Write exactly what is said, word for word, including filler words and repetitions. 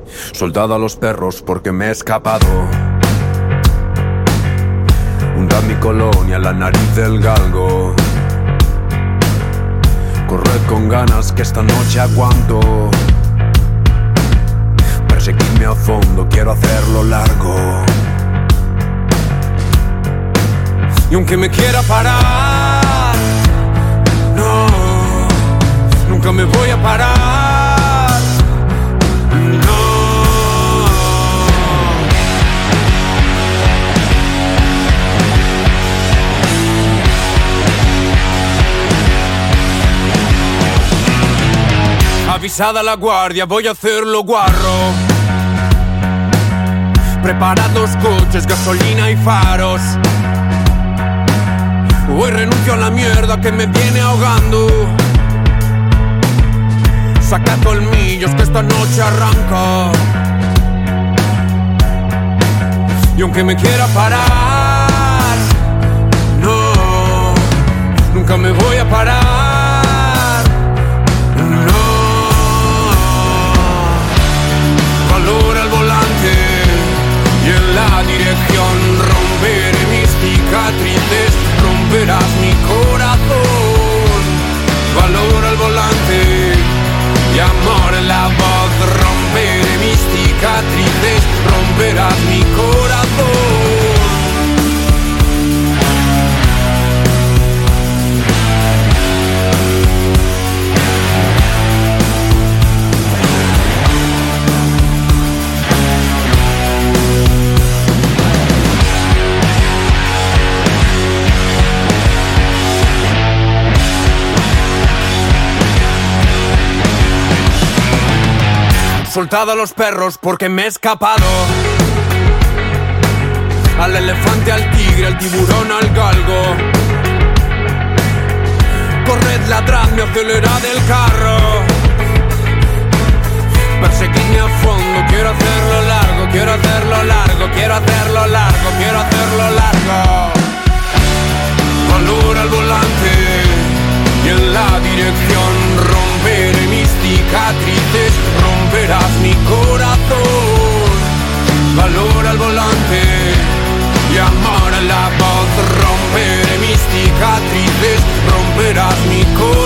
Soltad a los perros porque me he escapado. Hundad mi colonia en la nariz del galgo. Corred con ganas que esta noche aguanto. Perseguidme a fondo, quiero hacerlo largo. Y aunque me quiera parar, no, nunca me voy a parar. No. Avisada la guardia, voy a hacerlo guarro. Preparad los coches, gasolina y faros. Hoy renuncio a la mierda que me viene ahogando. Saca colmillos que esta noche arranca. Y aunque me quiera parar, no, nunca me voy a parar. No. Valora el volante y en la dirección romperé mis cicatrices, romperás mi corazón. Valora el volante y amor en la voz, romperé mis cicatrices, romperás mi corazón. Soltad a los perros porque me he escapado. Al elefante, al tigre, al tiburón, al galgo. Corred, ladradme, acelerad el carro. Perseguidme a fondo, quiero hacerlo largo, quiero hacerlo largo, quiero hacerlo largo, quiero hacerlo largo. Valora el volante y en la dirección romperé mis cicatrices, romperás mi corazón. Valora el volante y amor en la voz, romperé mis cicatrices, romperás mi corazón.